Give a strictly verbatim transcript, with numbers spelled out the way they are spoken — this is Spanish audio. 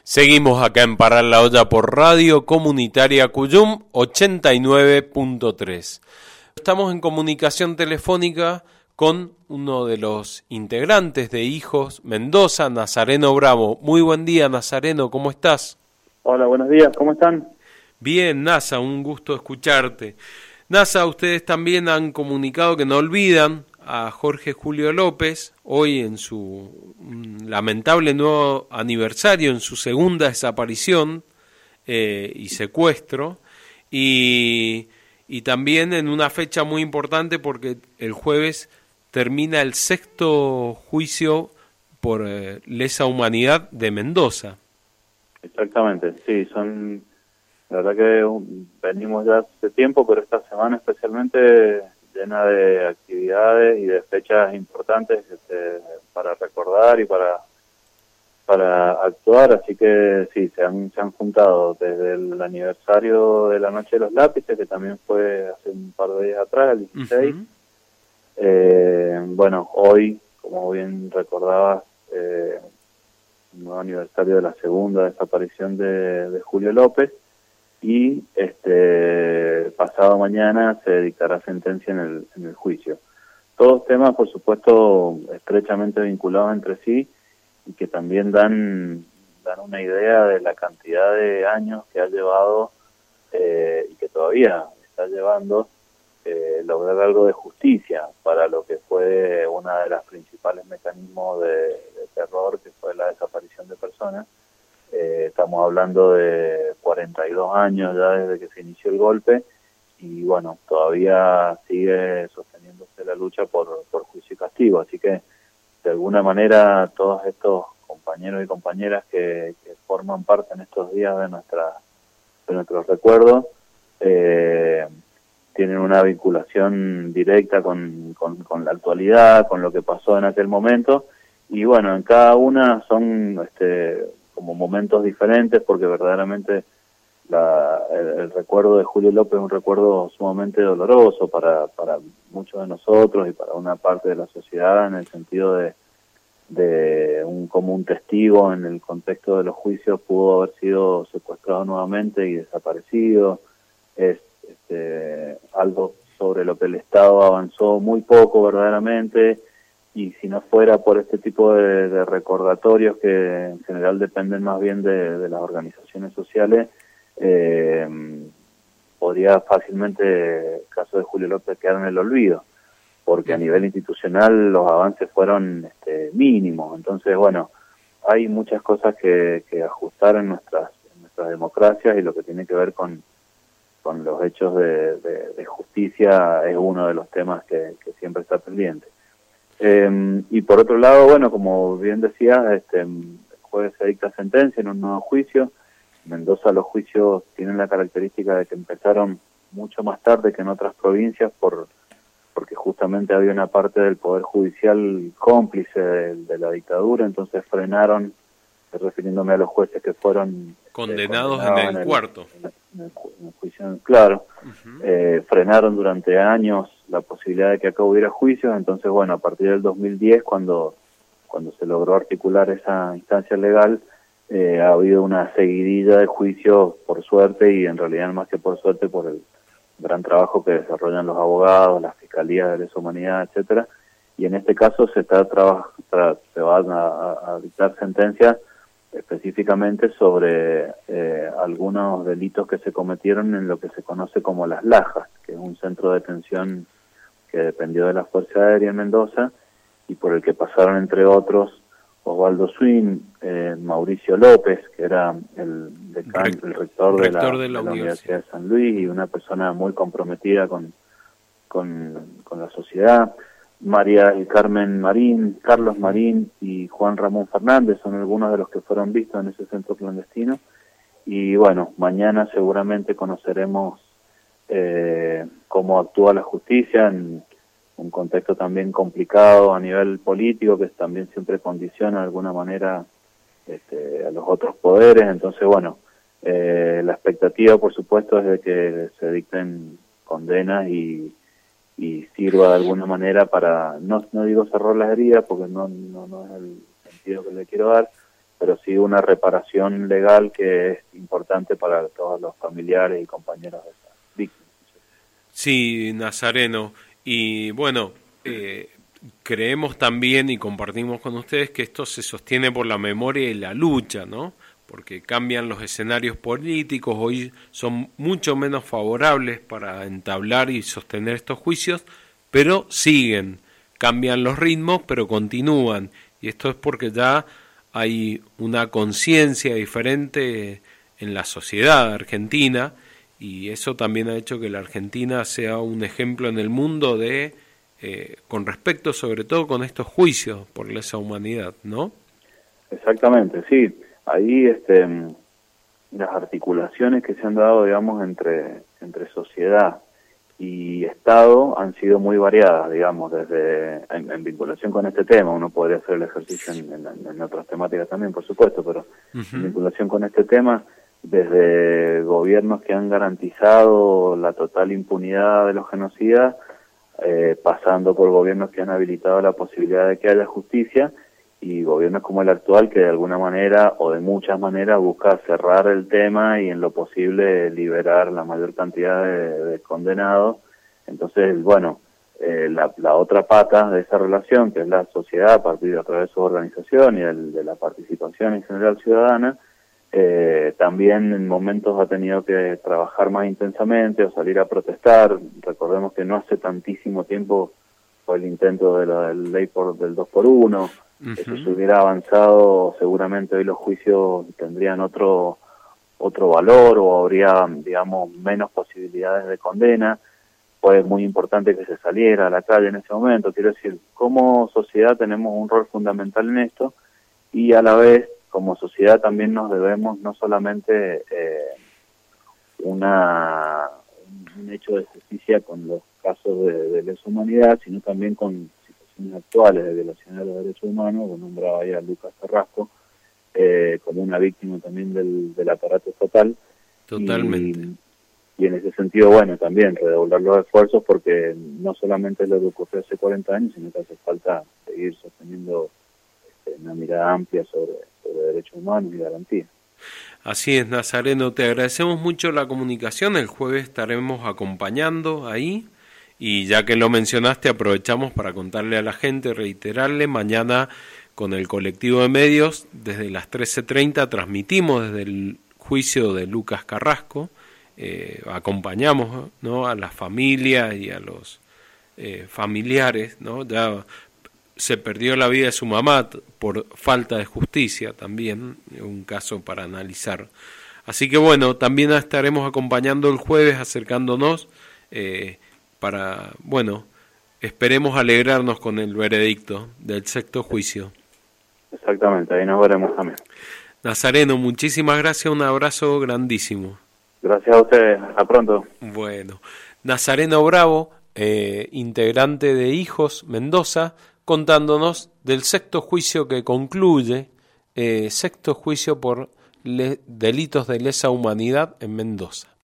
Seguimos acá en Parar la Olla por Radio Comunitaria Cuyum ochenta y nueve punto tres. Estamos en comunicación telefónica con uno de los integrantes de Hijos Mendoza, Nazareno Bravo. Muy buen día, Nazareno, ¿cómo estás? Hola, buenos días, ¿cómo están? Bien, Nasa, un gusto escucharte. Nasa, ustedes también han comunicado que no olvidan a Jorge Julio López, hoy en su lamentable nuevo aniversario, en su segunda desaparición eh, y secuestro, y, y también en una fecha muy importante porque el jueves termina el sexto juicio por eh, lesa humanidad de Mendoza. Exactamente, sí, son, la verdad que um, venimos ya hace tiempo, pero esta semana especialmente llena de actividades y de fechas importantes este, para recordar y para para actuar, así que sí, se han, se han juntado desde el aniversario de la Noche de los Lápices, que también fue hace un par de días atrás, el dieciséis. Uh-huh. Eh, bueno, hoy, como bien recordabas, eh, un nuevo aniversario de la segunda desaparición de, de Julio López, y este pasado mañana se dictará sentencia en el, en el juicio. Todos temas, por supuesto, estrechamente vinculados entre sí y que también dan, dan una idea de la cantidad de años que ha llevado eh, y que todavía está llevando eh, lograr algo de justicia para lo que fue una de las principales mecanismos de, de terror, que fue la desaparición de personas. Eh, estamos hablando de cuarenta y dos años ya desde que se inició el golpe y bueno, todavía sigue sosteniéndose la lucha por, por juicio y castigo, así que de alguna manera todos estos compañeros y compañeras que, que forman parte en estos días de nuestra de nuestros recuerdos eh, tienen una vinculación directa con, con, con la actualidad, con lo que pasó en aquel momento, y bueno, en cada una son este como momentos diferentes, porque verdaderamente la, el, el recuerdo de Julio López es un recuerdo sumamente doloroso para, para muchos de nosotros y para una parte de la sociedad, en el sentido de, de un común testigo en el contexto de los juicios pudo haber sido secuestrado nuevamente y desaparecido. Es este, algo sobre lo que el Estado avanzó muy poco verdaderamente, y si no fuera por este tipo de, de recordatorios que en general dependen más bien de, de las organizaciones sociales, eh, podría fácilmente el caso de Julio López quedar en el olvido, porque a nivel institucional los avances fueron este, mínimos. Entonces, bueno, hay muchas cosas que, que ajustar en nuestras, en nuestras democracias, y lo que tiene que ver con, con los hechos de, de, de justicia es uno de los temas que, que siempre está pendiente. Eh, y por otro lado, bueno, como bien decía, este, el jueves se dicta sentencia en un nuevo juicio. En Mendoza los juicios tienen la característica de que empezaron mucho más tarde que en otras provincias, por porque justamente había una parte del Poder Judicial cómplice de, de la dictadura, entonces frenaron, refiriéndome a los jueces que fueron condenados, eh, condenados en el, en el cuarto. En el, en el, en el juicio, claro, uh-huh. eh, frenaron durante años la posibilidad de que acá hubiera juicios. Entonces, bueno, a partir del dos mil diez, cuando, cuando se logró articular esa instancia legal, eh, ha habido una seguidilla de juicios, por suerte, y en realidad más que por suerte, por el gran trabajo que desarrollan los abogados, las fiscalías de lesa humanidad, etcétera. Y en este caso se está traba, tra, se van a, a, a dictar sentencias específicamente sobre eh, algunos delitos que se cometieron en lo que se conoce como Las Lajas, que es un centro de detención que dependió de la Fuerza Aérea en Mendoza, y por el que pasaron, entre otros, Osvaldo Swin, eh, Mauricio López, que era el, decano, el rector, de, rector la, de, la, de la Universidad. Universidad de San Luis, y una persona muy comprometida con, con, con la sociedad. María y Carmen Marín, Carlos Marín y Juan Ramón Fernández son algunos de los que fueron vistos en ese centro clandestino. Y bueno, mañana seguramente conoceremos eh, cómo actúa la justicia en un contexto también complicado a nivel político, que también siempre condiciona de alguna manera este, a los otros poderes. Entonces, bueno, eh, la expectativa, por supuesto, es de que se dicten condenas y, y sirva de alguna manera para, no, no digo cerrar las heridas, porque no, no, no es el sentido que le quiero dar, pero sí una reparación legal que es importante para todos los familiares y compañeros de esas víctimas. Sí, Nazareno. Y bueno, eh, creemos también y compartimos con ustedes que esto se sostiene por la memoria y la lucha, ¿no? Porque cambian los escenarios políticos, hoy son mucho menos favorables para entablar y sostener estos juicios, pero siguen, cambian los ritmos, pero continúan. Y esto es porque ya hay una conciencia diferente en la sociedad argentina, y eso también ha hecho que la Argentina sea un ejemplo en el mundo de, eh, con respecto sobre todo con estos juicios por lesa humanidad, ¿no? Exactamente, sí. Ahí este, las articulaciones que se han dado, digamos, entre, entre sociedad y Estado han sido muy variadas, digamos, desde en, en vinculación con este tema. Uno podría hacer el ejercicio en, en, en otras temáticas también, por supuesto, pero uh-huh. en vinculación con este tema, desde gobiernos que han garantizado la total impunidad de los genocidas, eh, pasando por gobiernos que han habilitado la posibilidad de que haya justicia, y gobiernos como el actual que de alguna manera o de muchas maneras busca cerrar el tema y en lo posible liberar la mayor cantidad de, de condenados. Entonces, bueno, eh, la, la otra pata de esa relación, que es la sociedad a partir de a través de su organización y el, de la participación en general ciudadana, eh, también en momentos ha tenido que trabajar más intensamente o salir a protestar. Recordemos que no hace tantísimo tiempo fue el intento de la ley por, del dos por uno. Uh-huh. Eso se hubiera avanzado, seguramente hoy los juicios tendrían otro otro valor o habría, digamos, menos posibilidades de condena. Fue muy importante que se saliera a la calle en ese momento. Quiero decir, como sociedad tenemos un rol fundamental en esto, y a la vez, como sociedad también nos debemos no solamente eh, una un hecho de justicia con los casos de, de lesa humanidad, sino también con actuales de violación de los derechos humanos. Lo nombraba ahí a Lucas Carrasco eh, como una víctima también del, del aparato estatal. Totalmente. Y, y en ese sentido, bueno, también redoblar los esfuerzos, porque no solamente es lo que ocurrió hace cuarenta años, sino que hace falta seguir sosteniendo este, una mirada amplia sobre, sobre derechos humanos y garantías. Así es, Nazareno, te agradecemos mucho la comunicación. El jueves estaremos acompañando ahí. Y ya que lo mencionaste, aprovechamos para contarle a la gente, reiterarle, mañana con el colectivo de medios, desde las trece treinta, transmitimos desde el juicio de Lucas Carrasco, eh, acompañamos, ¿no?, a las familias y a los eh, familiares, ¿no? Ya se perdió la vida de su mamá por falta de justicia también, un caso para analizar. Así que bueno, también estaremos acompañando el jueves, acercándonos, eh, para, bueno, esperemos alegrarnos con el veredicto del sexto juicio. Exactamente, ahí nos veremos también. Nazareno, muchísimas gracias, un abrazo grandísimo. Gracias a ustedes, hasta pronto. Bueno, Nazareno Bravo, eh, integrante de Hijos Mendoza, contándonos del sexto juicio que concluye, eh, sexto juicio por le- delitos de lesa humanidad en Mendoza.